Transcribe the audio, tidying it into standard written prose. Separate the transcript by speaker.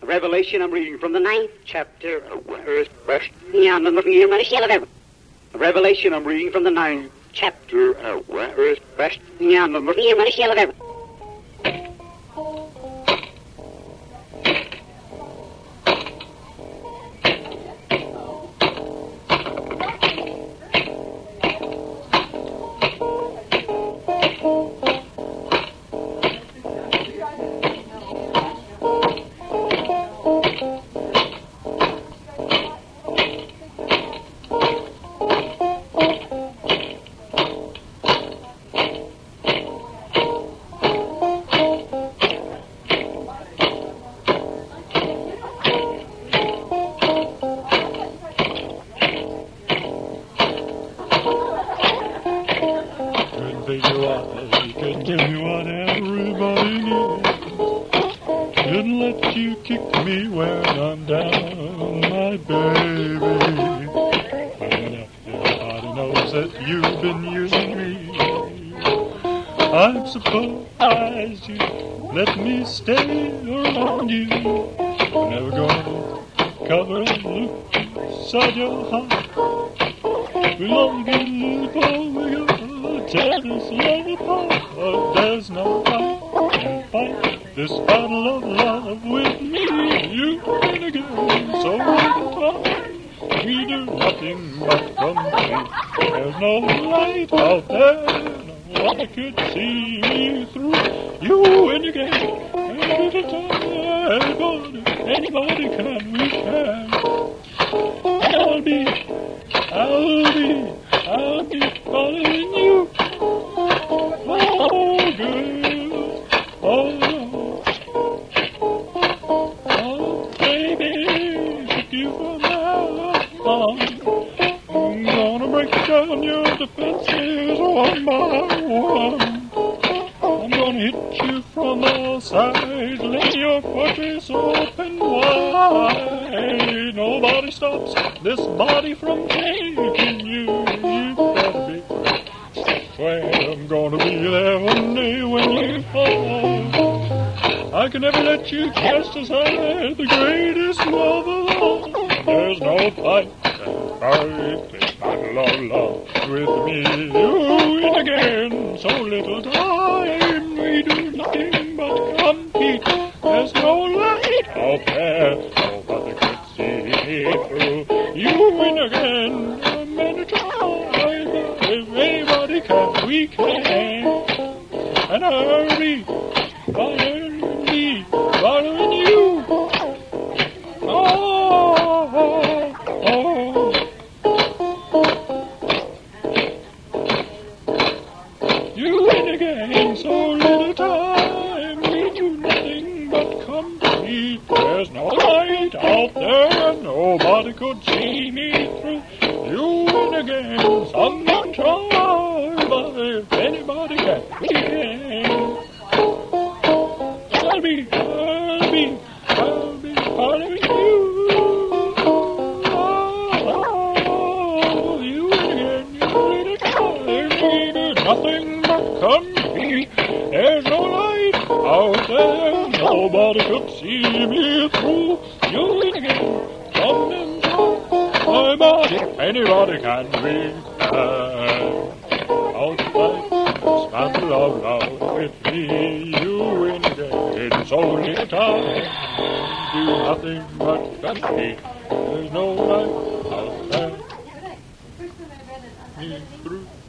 Speaker 1: Revelation, I'm reading from the 9th chapter. Revelation, I'm reading from the 9th chapter.
Speaker 2: Can tell me what everybody needs. Didn't let you kick me when I'm down, my baby. Everybody knows that you've been using me. I'm surprised you let me stay around you. You're never gonna cover and look inside your heart. We'll all get a little boy. Tear this love apart, but there's no fight can fight this battle of love with me. You and again, so little time. We do nothing but compete. There's no light out there, no one could see me through. You and again, a little time. Anybody can, we can. I'll be following you. Oh, girl, oh, oh, baby, took you from I'm gonna break down your defenses one by one. I'm gonna hit you from all sides, let your fortress open wide. Nobody stops this body from taking you. You better be swear I'm gonna be there one day when you fall. I can never let you cast aside the greatest love of all. There's no fight can fight this battle of love with me. You win again, so little time. We do nothing but compete. There's no light out there, nobody could see me through. You win again, I'm gonna try. If anybody can, we can. And I'll be following you. Oh, oh, oh. You win again, so little time. We do nothing but compete. There's no light out there, nobody could see me through. You win again, someone try, but if anybody can, we can. I'll be following you. Oh, you win again, you little time. We do nothing but compete. There's no light out there, nobody could see me through. You win again, come and my body, anybody can win. Outside this battle of love with me, you win again. It's only time. Do nothing but compete. There's no light out there. Me through.